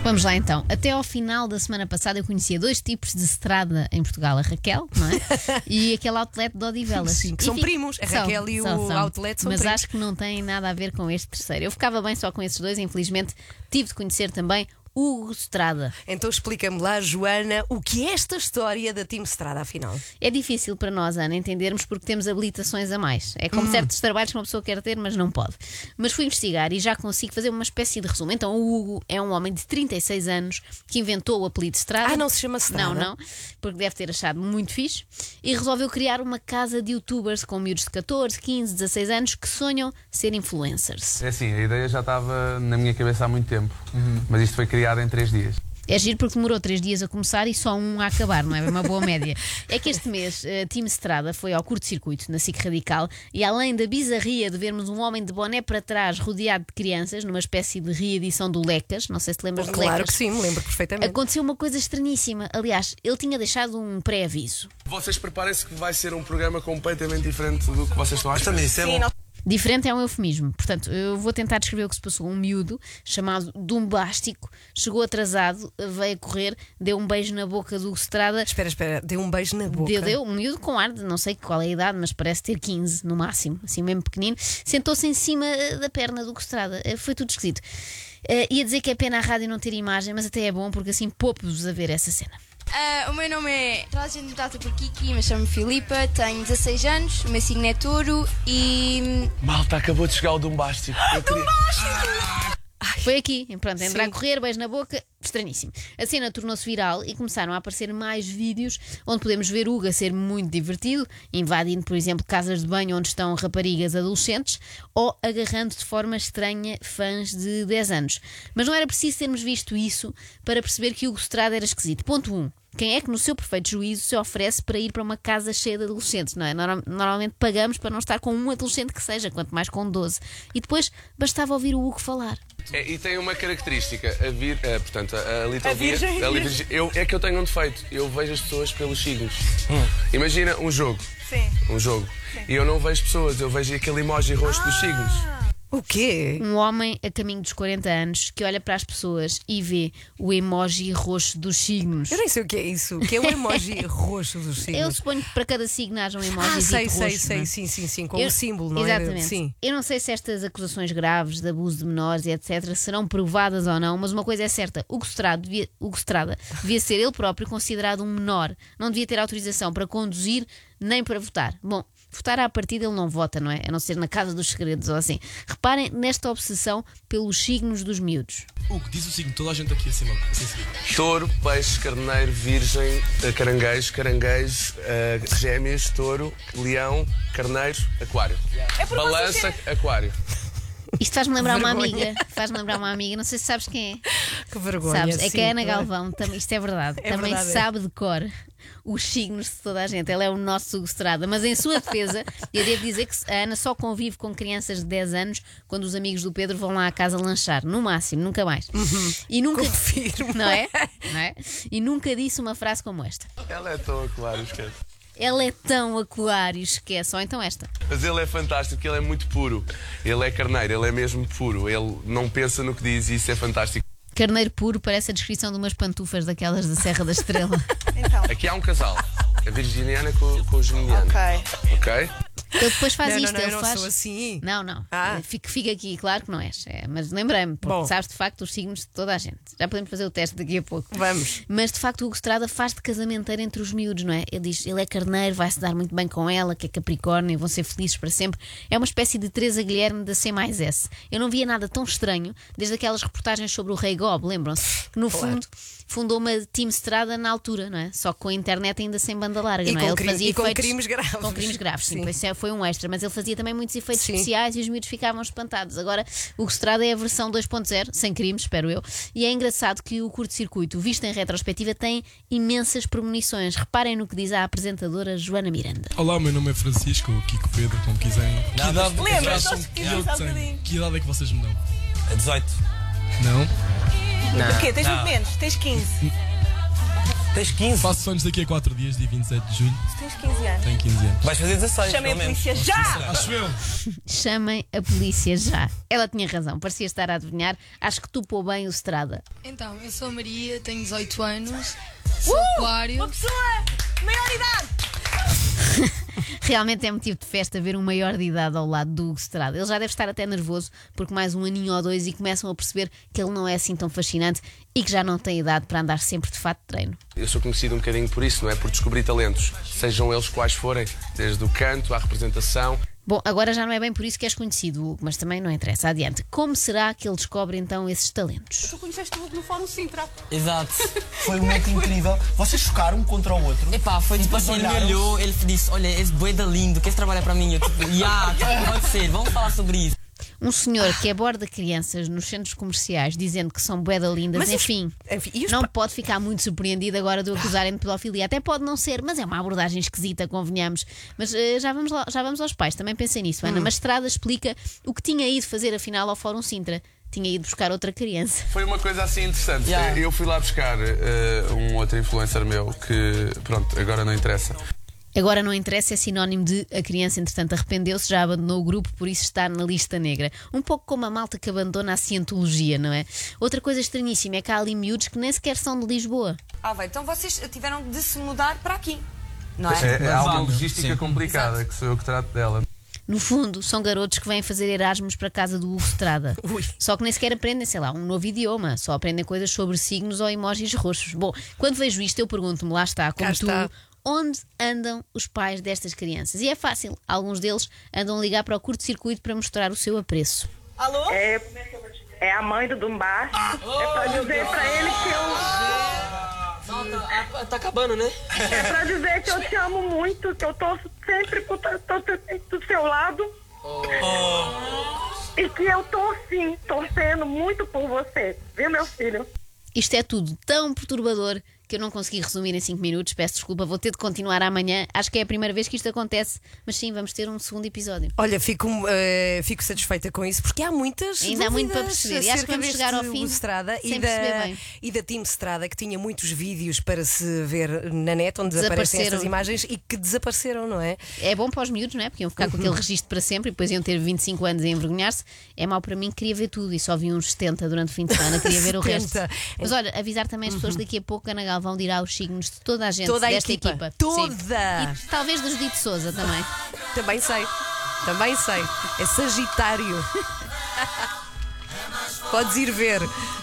Vamos lá então. Até ao final da semana passada eu conhecia dois tipos de estrada em Portugal. A Raquel, não é? E aquele outlet de Odivelas. Sim, que são primos. A Raquel e o outlet são mas primos. acho que não têm nada a ver com este terceiro. Eu ficava bem só com esses dois. Infelizmente tive de conhecer também Hugo Strada. Então explica-me lá, Joana, o que é esta história da Team Strada, afinal? É difícil para nós, Ana, entendermos porque temos habilitações a mais. É como certos trabalhos que uma pessoa quer ter, mas não pode. Mas fui investigar e já consigo fazer uma espécie de resumo. Então o Hugo é um homem de 36 anos que inventou o apelido Strada. Ah, não se chama Strada? Não, porque deve ter achado muito fixe. E resolveu criar uma casa de youtubers com miúdos de 14, 15, 16 anos que sonham ser influencers. É assim, a ideia já estava na minha cabeça há muito tempo, mas isto foi criado em 3 dias. É giro porque demorou 3 dias a começar e só um a acabar, não é? É uma boa média. É que este mês Team Strada foi ao curto-circuito na SIC Radical e além da bizarria de vermos um homem de boné para trás rodeado de crianças numa espécie de reedição do Lecas, não sei se te lembras de Lecas. Claro que sim, me lembro perfeitamente. Aconteceu uma coisa estranhíssima. Aliás, ele tinha deixado um pré-aviso. Vocês preparem-se que vai ser um programa completamente diferente do que vocês estão a achar. Sim, Diferente é um eufemismo. Portanto, eu vou tentar descrever o que se passou. Um miúdo chamado Dumbástico chegou atrasado, veio a correr, deu um beijo na boca do Strada. Espera, deu um beijo na boca. Deu um miúdo com ar de não sei qual é a idade, mas parece ter 15 no máximo, assim mesmo pequenino. Sentou-se em cima da perna do Strada. Foi tudo esquisito. Ia dizer que é pena a rádio não ter imagem, mas até é bom porque assim poupo-vos a ver essa cena. O meu nome é. Toda a gente me trata por Kiki, mas chamo-me Filipa, tenho 16 anos, o meu signo é touro e. Malta, acabou de chegar o Dumbástico. Foi aqui, pronto, entrar Sim. a correr, beijo na boca, estranhíssimo. A cena tornou-se viral e começaram a aparecer mais vídeos onde podemos ver Hugo a ser muito divertido, invadindo, por exemplo, casas de banho onde estão raparigas adolescentes ou agarrando de forma estranha fãs de 10 anos. Mas não era preciso termos visto isso para perceber que Hugo Strada era esquisito. Ponto 1. Quem é que no seu perfeito juízo se oferece para ir para uma casa cheia de adolescentes, não é? Normalmente pagamos para não estar com um adolescente que seja, quanto mais com 12. E depois bastava ouvir o Hugo falar. E tem uma característica, portanto, a Little Virgem. Virgem. É que eu tenho um defeito, eu vejo as pessoas pelos signos. Imagina um jogo. Sim. Um jogo. E eu não vejo pessoas, eu vejo aquele emoji rosto dos signos. O quê? Um homem a caminho dos 40 anos que olha para as pessoas e vê o emoji roxo dos signos. Eu nem sei o que é isso. O que é o emoji roxo dos signos? Eu suponho que para cada signo haja um emoji sei, roxo. sei, não é? sim, com o símbolo, não é? Exatamente. Sim. Eu não sei se estas acusações graves de abuso de menores e etc. serão provadas ou não, mas uma coisa é certa: Hugo Strada devia ser ele próprio considerado um menor. Não devia ter autorização para conduzir nem para votar. Bom, votar à partida ele não vota, não é? A não ser na Casa dos Segredos ou assim. Reparem nesta obsessão pelos signos dos miúdos. Hugo, diz o signo, toda a gente aqui acima, assim seguido. Touro, peixe, carneiro, virgem, caranguejo, gêmeos, touro, leão, carneiro, aquário. Balança, aquário. Isto faz-me lembrar uma Vergonha. amiga. Faz-me lembrar uma amiga, não sei se sabes quem é. Que vergonha. Sabes? É sim, que a Ana claro. Galvão, isto é verdade, É também verdade, é. sabe de cor os signos de toda a gente. Ela é o nosso Hugo Strada. Mas em sua defesa, eu devo dizer que a Ana só convive com crianças de 10 anos quando os amigos do Pedro vão lá à casa lanchar. No máximo, nunca mais. E nunca. Confirmo. Não é? Não é? E nunca disse uma frase como esta. Ela é tão aquário, esquece. Ela é tão aquário, esquece. Ou então esta. Mas ele é fantástico, ele é muito puro. Ele é carneiro, ele é mesmo puro. Ele não pensa no que diz e isso é fantástico. Carneiro puro parece a descrição de umas pantufas daquelas da Serra da Estrela. Então. Aqui há um casal, a virginiana com o geminiano. Ok? Ele depois faz isto, Não, ele eu não faz. sou assim. Não. Ah. Fica aqui, claro que não és. Mas lembrei-me, porque Bom. sabes de facto os signos de toda a gente. Já podemos fazer o teste daqui a pouco. Vamos. Mas de facto o Hugo Strada faz de casamenteiro entre os miúdos, não é? Ele diz, ele é carneiro, vai-se dar muito bem com ela, que é Capricórnio, e vão ser felizes para sempre. É uma espécie de Teresa Guilherme da C+S. Eu não via nada tão estranho desde aquelas reportagens sobre o Rei Gob, lembram-se? Que no fundo fundou uma Team Strada na altura, não é? Só que com a internet ainda sem banda larga, E não é? com Ele cri- fazia e com efeitos- crimes graves. Com crimes graves, sim. Sim. Pois foi um extra, mas ele fazia também muitos efeitos Sim. especiais e os miúdos ficavam espantados. Agora, o Hugo Strada é a versão 2.0, sem crimes, espero eu. E é engraçado que o curto-circuito, visto em retrospectiva, tem imensas premonições. Reparem no que diz a apresentadora Joana Miranda. Olá, o meu nome é Francisco, ou Kiko Pedro, como quiserem. Que idade Lembra-se, acham nós que pesquisamos eu há um tenho? bocadinho. Que idade é que vocês me dão? É 18. Não? O quê? Tens muito menos? Tens 15. Tens 15? Faço anos daqui a 4 dias, dia 27 de julho. Tens 15 anos. Tenho 15 anos. Vais fazer 16, Chamem a pelo menos. polícia já! Acho eu. Chamem a polícia já. Ela tinha razão, parecia estar a adivinhar. Acho que topou bem o Strada. Então, eu sou a Maria, tenho 18 anos, sou aquário. Uma pessoa maior de idade! Realmente é motivo de festa ver um maior de idade ao lado do Hugo Strada. Ele já deve estar até nervoso porque mais um aninho ou dois e começam a perceber que ele não é assim tão fascinante e que já não tem idade para andar sempre de fato de treino. Eu sou conhecido um bocadinho por isso, não é? Por descobrir talentos, sejam eles quais forem, desde o canto à representação. Bom, agora já não é bem por isso que és conhecido, Hugo, mas também não interessa. Adiante. Como será que ele descobre então esses talentos? Tu conheceste o Hugo no Fórum Sintra. Exato. Foi um momento incrível. Vocês chocaram um contra o outro. Epá, foi tipo assim, ele me olhou, ele disse, olha, esse boeda lindo, queres trabalhar para mim? Eu tipo, pode ser, vamos falar sobre isso. Um senhor que aborda crianças nos centros comerciais dizendo que são bué da lindas, Mas enfim, e os não pode ficar muito surpreendido agora de o acusarem de pedofilia. Até pode não ser, mas é uma abordagem esquisita, convenhamos. Mas já vamos aos pais, também pensei nisso, Ana. Mas Strada explica o que tinha ido fazer afinal ao Fórum Sintra. Tinha ido buscar outra criança. Foi uma coisa assim interessante. Yeah. Eu fui lá buscar um outro influencer meu que, pronto, agora não interessa. Agora não interessa, é sinónimo de a criança, entretanto, arrependeu-se, já abandonou o grupo, por isso está na lista negra. Um pouco como a malta que abandona a cientologia, não é? Outra coisa estranhíssima é que há ali miúdos que nem sequer são de Lisboa. Vai, então vocês tiveram de se mudar para aqui, não é? É uma logística complicada, que sou eu que trato dela. No fundo, são garotos que vêm fazer Erasmus para a casa do Hugo Strada. Só que nem sequer aprendem, sei lá, um novo idioma. Só aprendem coisas sobre signos ou emojis roxos. Bom, quando vejo isto eu pergunto-me, lá está, como tu... Onde andam os pais destas crianças? E é fácil, alguns deles andam a ligar para o curto-circuito para mostrar o seu apreço. Alô? É a mãe do Dumbá. É para dizer para ele que eu... Tá acabando, né? É para dizer que eu te amo muito, que eu tô sempre do seu lado. E que eu tô, sim, torcendo muito por você. Viu, meu filho? Isto é tudo tão perturbador que eu não consegui resumir em 5 minutos. Peço desculpa, vou ter de continuar amanhã. Acho que é a primeira vez que isto acontece, mas sim, vamos ter um segundo episódio. Olha, fico satisfeita com isso, porque há muitas ainda há muito para perceber. E acho que vamos chegar ao fim Strada sem perceber bem. E da Team Strada, que tinha muitos vídeos para se ver na net, onde desaparecem estas imagens e que desapareceram, não é? É bom para os miúdos, não é? Porque iam ficar com aquele registro para sempre e depois iam ter 25 anos a envergonhar-se. É mau para mim, que queria ver tudo e só vi uns 70 durante o fim de semana, queria ver o resto. Mas olha, avisar também as pessoas daqui a pouco, Ana Galvão dirá os signos de toda a gente desta equipa. Toda! Sim. E talvez da Judite Souza também. Também sei. É Sagitário. Podes ir ver.